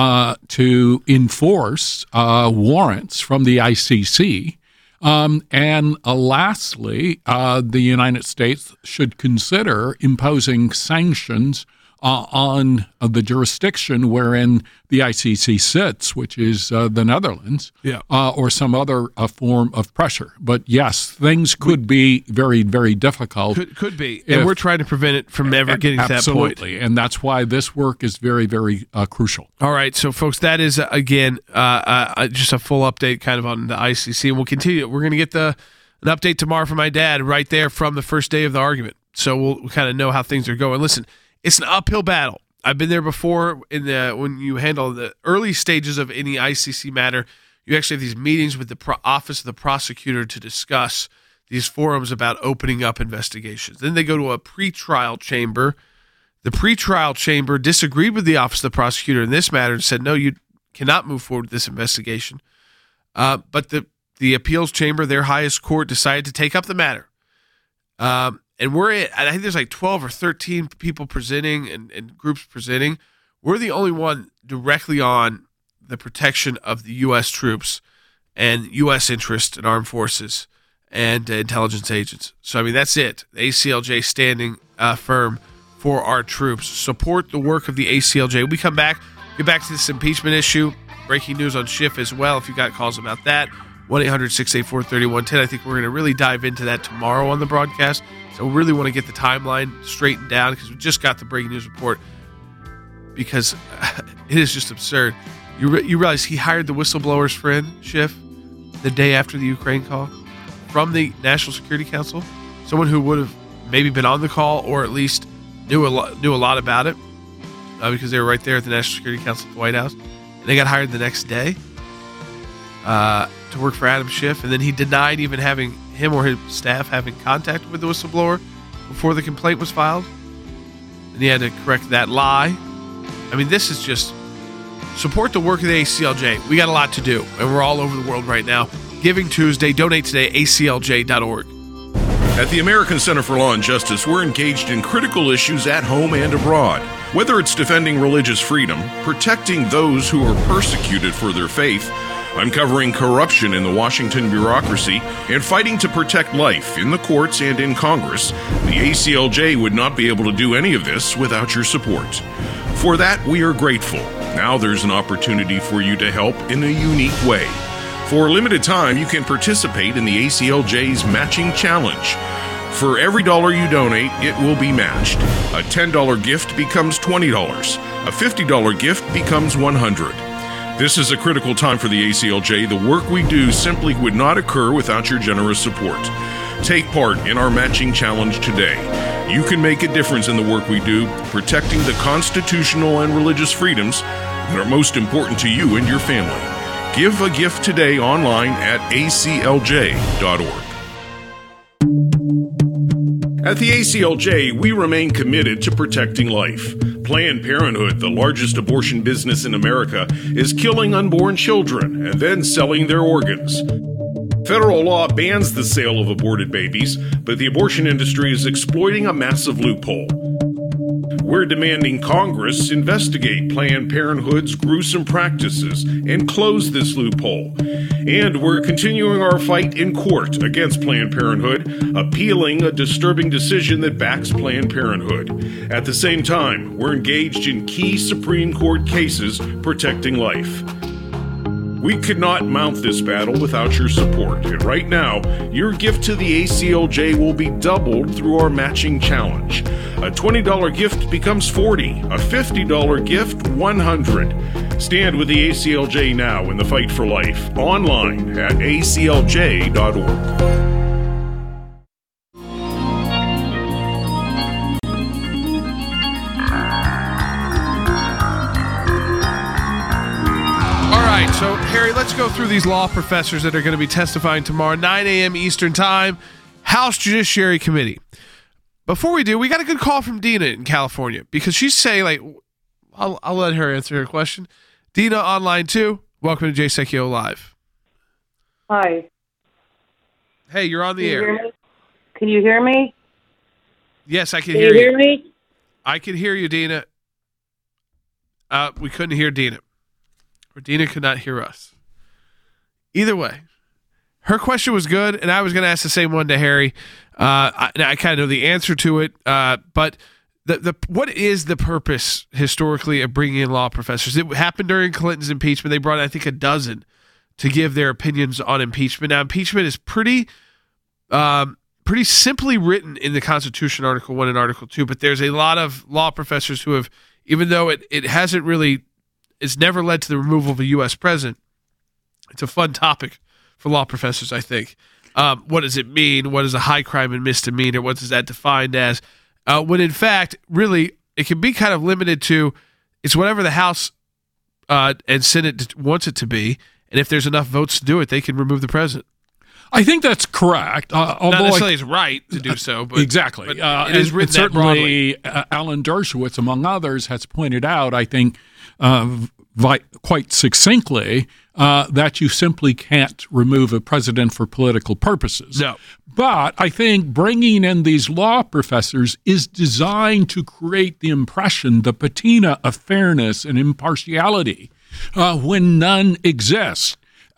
to enforce warrants from the ICC. And lastly, the United States should consider imposing sanctions on the jurisdiction wherein the ICC sits, which is the Netherlands, or some other form of pressure. But yes, things could be very, very difficult. Could be. And we're trying to prevent it from ever getting to that point. Absolutely. And that's why this work is very, very crucial. All right. So, folks, that is, again, just a full update kind of on the ICC. And we'll continue. We're going to get an update tomorrow from my dad right there from the first day of the argument. So we'll kind of know how things are going. Listen, it's an uphill battle. I've been there before. When you handle the early stages of any ICC matter, you actually have these meetings with the office of the prosecutor to discuss these forums about opening up investigations. Then they go to a pretrial chamber. The pretrial chamber disagreed with the office of the prosecutor in this matter and said, no, you cannot move forward with this investigation. But the appeals chamber, their highest court, decided to take up the matter. And I think there's like 12 or 13 people presenting and groups presenting. We're the only one directly on the protection of the U.S. troops and U.S. interest in armed forces and intelligence agents. So, I mean, that's it. The ACLJ standing firm for our troops. Support the work of the ACLJ. When we come back, get back to this impeachment issue. Breaking news on Schiff as well, if you got calls about that. 1-800-684-3110. I think we're going to really dive into that tomorrow on the broadcast. So we really want to get the timeline straightened down because we just got the breaking news report because it is just absurd. You realize he hired the whistleblower's friend, Schiff, the day after the Ukraine call from the National Security Council, someone who would have maybe been on the call or at least knew a lot about it because they were right there at the National Security Council at the White House. And they got hired the next day to work for Adam Schiff, and then he denied even having him or his staff having contact with the whistleblower before the complaint was filed. And he had to correct that lie. I mean, this is just support the work of the ACLJ. We got a lot to do, and we're all over the world right now. Giving Tuesday, donate today, aclj.org. At the American Center for Law and Justice, we're engaged in critical issues at home and abroad. Whether it's defending religious freedom, protecting those who are persecuted for their faith, uncovering corruption in the Washington bureaucracy, and fighting to protect life in the courts and in Congress, the ACLJ would not be able to do any of this without your support. For that, we are grateful. Now there's an opportunity for you to help in a unique way. For a limited time, you can participate in the ACLJ's Matching Challenge. For every dollar you donate, it will be matched. A $10 gift becomes $20. A $50 gift becomes $100. This is a critical time for the ACLJ. The work we do simply would not occur without your generous support. Take part in our Matching Challenge today. You can make a difference in the work we do, protecting the constitutional and religious freedoms that are most important to you and your family. Give a gift today online at aclj.org. At the ACLJ, we remain committed to protecting life. Planned Parenthood, the largest abortion business in America, is killing unborn children and then selling their organs. Federal law bans the sale of aborted babies, but the abortion industry is exploiting a massive loophole. We're demanding Congress investigate Planned Parenthood's gruesome practices and close this loophole. And we're continuing our fight in court against Planned Parenthood, appealing a disturbing decision that backs Planned Parenthood. At the same time, we're engaged in key Supreme Court cases protecting life. We could not mount this battle without your support, and right now, your gift to the ACLJ will be doubled through our Matching Challenge. A $20 gift becomes $40, a $50 gift $100. Stand with the ACLJ now in the fight for life. Online at aclj.org. So, Harry, let's go through these law professors that are going to be testifying tomorrow, 9 a.m. Eastern Time, House Judiciary Committee. Before we do, we got a good call from Dina in California because she's saying, like, I'll let her answer her question. Dina, online too. Welcome to Jay Secchio Live. Hi. Hey, you're on the air. Can you hear me? Yes, I can Can hear you. Hear me? I can hear you, Dina. We couldn't hear Dina. Or Dina could not hear us. Either way, her question was good, and I was going to ask the same one to Harry. I kind of know the answer to it, but what is the purpose historically of bringing in law professors? It happened during Clinton's impeachment. They brought, I think, a dozen to give their opinions on impeachment. Now, impeachment is pretty simply written in the Constitution, Article 1 and Article 2, but there's a lot of law professors who have, even though it hasn't really, it's never led to the removal of a U.S. president. It's a fun topic for law professors, I think. What does it mean? What is a high crime and misdemeanor? What is that defined as? When in fact, really, it can be kind of limited to it's whatever the House and Senate wants it to be, and if there's enough votes to do it, they can remove the president. I think that's correct. Not necessarily it's right to do so, but exactly. But it is written that certainly, Alan Dershowitz, among others, has pointed out, I think, quite succinctly, that you simply can't remove a president for political purposes. No. But I think bringing in these law professors is designed to create the impression, the patina of fairness and impartiality when none exists.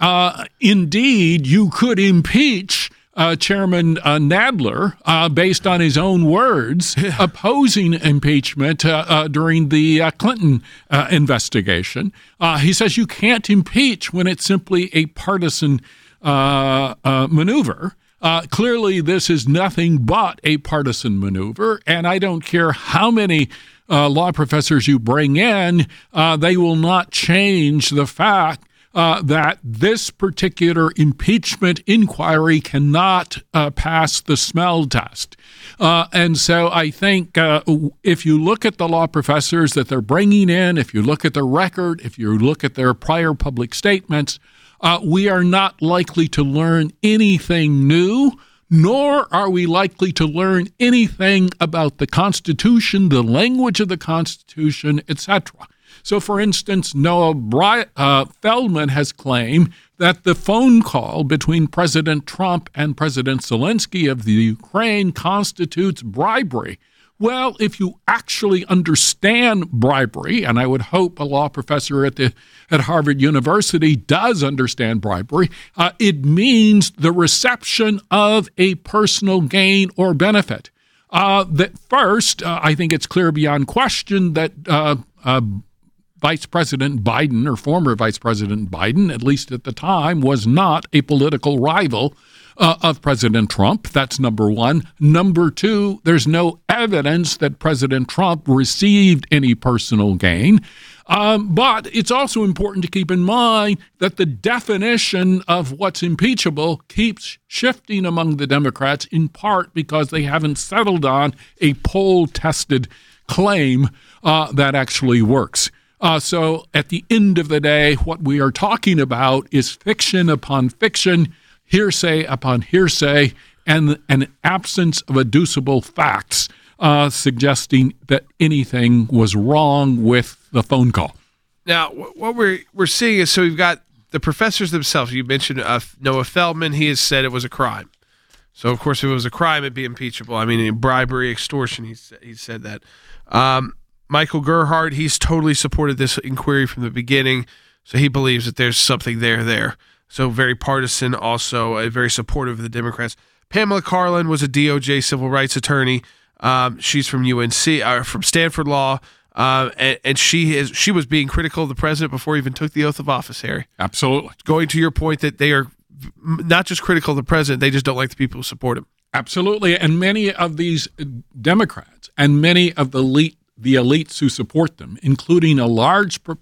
Indeed, you could impeach Chairman Nadler based on his own words, opposing impeachment during the Clinton investigation. He says you can't impeach when it's simply a partisan maneuver. Clearly, this is nothing but a partisan maneuver, and I don't care how many law professors you bring in, they will not change the fact that this particular impeachment inquiry cannot pass the smell test. And so I think if you look at the law professors that they're bringing in, if you look at their record, if you look at their prior public statements, we are not likely to learn anything new, nor are we likely to learn anything about the Constitution, the language of the Constitution, etc. So, for instance, Noah Feldman has claimed that the phone call between President Trump and President Zelensky of the Ukraine constitutes bribery. Well, if you actually understand bribery, and I would hope a law professor at Harvard University does understand bribery, it means the reception of a personal gain or benefit. That first, I think it's clear beyond question that Vice President Biden, or former Vice President Biden, at least at the time, was not a political rival of President Trump. That's number one. Number two, there's no evidence that President Trump received any personal gain. But it's also important to keep in mind that the definition of what's impeachable keeps shifting among the Democrats, in part because they haven't settled on a poll-tested claim that actually works. So at the end of the day, what we are talking about is fiction upon fiction, hearsay upon hearsay, and an absence of adducible facts suggesting that anything was wrong with the phone call. Now, what we're seeing is, so we've got the professors themselves. You mentioned Noah Feldman. He has said it was a crime. So, of course, if it was a crime, it'd be impeachable. I mean, bribery, extortion, he said that. Michael Gerhardt, he's totally supported this inquiry from the beginning, so he believes that there's something there. So very partisan, also very supportive of the Democrats. Pamela Karlan was a DOJ civil rights attorney. She's from UNC, from Stanford Law, and she was being critical of the president before he even took the oath of office, Harry. Absolutely. Going to your point that they are not just critical of the president, they just don't like the people who support him. Absolutely, and many of these Democrats and many of the elites who support them, including a large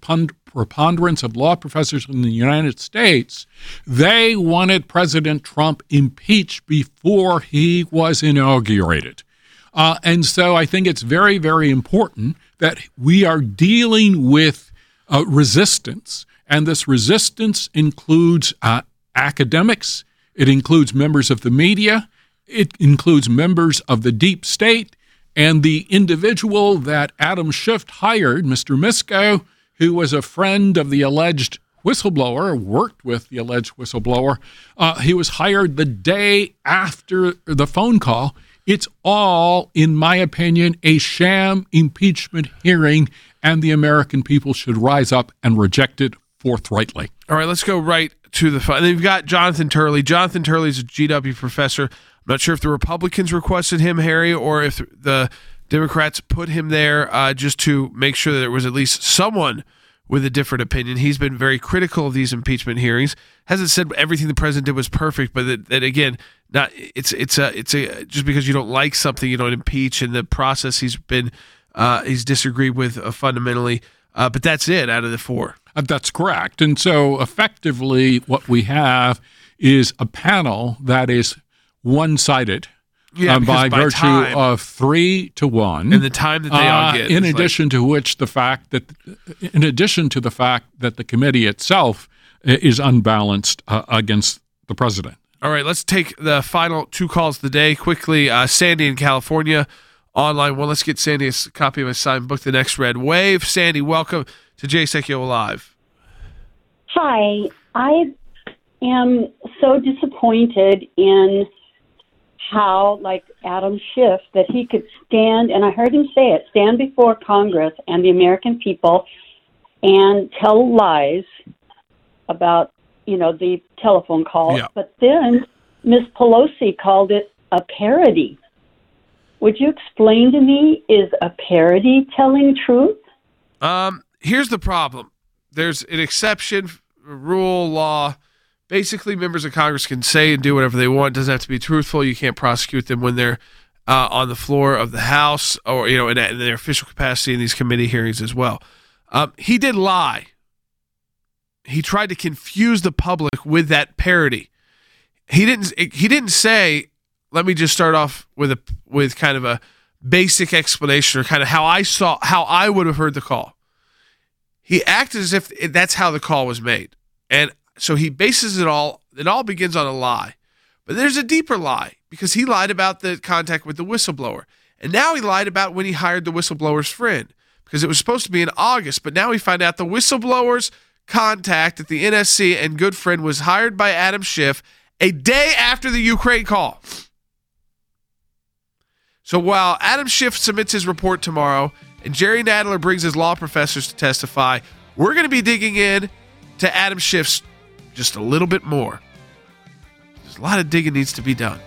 preponderance of law professors in the United States, they wanted President Trump impeached before he was inaugurated. And so I think it's very, very important that we are dealing with resistance. And this resistance includes academics. It includes members of the media. It includes members of the deep state. And the individual that Adam Schiff hired, Mr. Misko, who was a friend of the alleged whistleblower, worked with the alleged whistleblower, he was hired the day after the phone call. It's all, in my opinion, a sham impeachment hearing, and the American people should rise up and reject it forthrightly. All right, let's go right to the fun. They've got Jonathan Turley. Jonathan Turley is a GW professor. I'm not sure if the Republicans requested him, Harry, or if the Democrats put him there just to make sure that there was at least someone with a different opinion. He's been very critical of these impeachment hearings. Hasn't said everything the president did was perfect, but that again, not it's just because you don't like something, you don't impeach. And the process he's disagreed with fundamentally. But that's it out of the four. That's correct. And so effectively what we have is a panel that is one-sided by virtue of 3-1. And the time that they all get. In addition to the fact that the committee itself is unbalanced against the president. All right, let's take the final two calls of the day quickly. Sandy in California, online one. Let's get Sandy a copy of his signed book, The Next Red Wave. Sandy, welcome to Jay Sekulow Live. Hi. I am so disappointed in how, like Adam Schiff, that he could stand, and I heard him say it, stand before Congress and the American people and tell lies about, the telephone call. Yeah. But then Ms. Pelosi called it a parody. Would you explain to me, is a parody telling truth? Here's the problem. There's an exception, rule, law. Basically, members of Congress can say and do whatever they want. It doesn't have to be truthful. You can't prosecute them when they're on the floor of the House or, in their official capacity in these committee hearings as well. He did lie. He tried to confuse the public with that parody. He didn't say, let me just start off with kind of a basic explanation or kind of how I would have heard the call. He acted as if that's how the call was made. And so he bases it all begins on a lie. But there's a deeper lie because he lied about the contact with the whistleblower. And now he lied about when he hired the whistleblower's friend because it was supposed to be in August. But now we find out the whistleblower's contact at the NSC and good friend was hired by Adam Schiff a day after the Ukraine call. So while Adam Schiff submits his report tomorrow and Jerry Nadler brings his law professors to testify, we're going to be digging in to Adam Schiff's just a little bit more. There's a lot of digging needs to be done.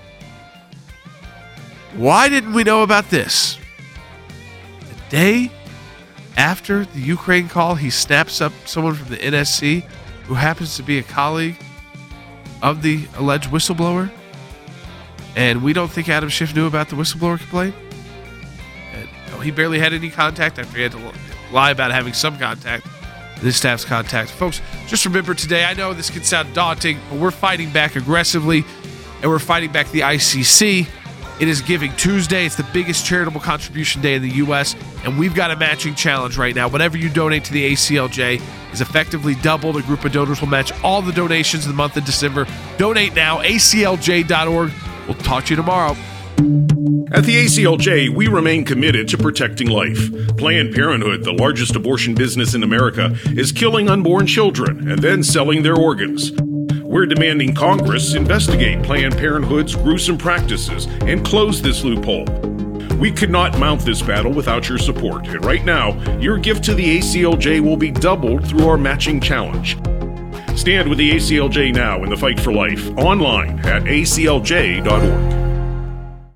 Why didn't we know about this? The day after the Ukraine call, he snaps up someone from the NSC who happens to be a colleague of the alleged whistleblower. And we don't think Adam Schiff knew about the whistleblower complaint. And he barely had any contact after he had to lie about having some contact. This staff's contact. Folks, just remember today, I know this can sound daunting, but we're fighting back aggressively, and we're fighting back the ICC. It is Giving Tuesday. It's the biggest charitable contribution day in the U.S., and we've got a matching challenge right now. Whatever you donate to the ACLJ is effectively doubled. A group of donors will match all the donations in the month of December. Donate now, aclj.org. We'll talk to you tomorrow. At the ACLJ, we remain committed to protecting life. Planned Parenthood, the largest abortion business in America, is killing unborn children and then selling their organs. We're demanding Congress investigate Planned Parenthood's gruesome practices and close this loophole. We could not mount this battle without your support, and right now, your gift to the ACLJ will be doubled through our matching challenge. Stand with the ACLJ now in the fight for life, online at aclj.org.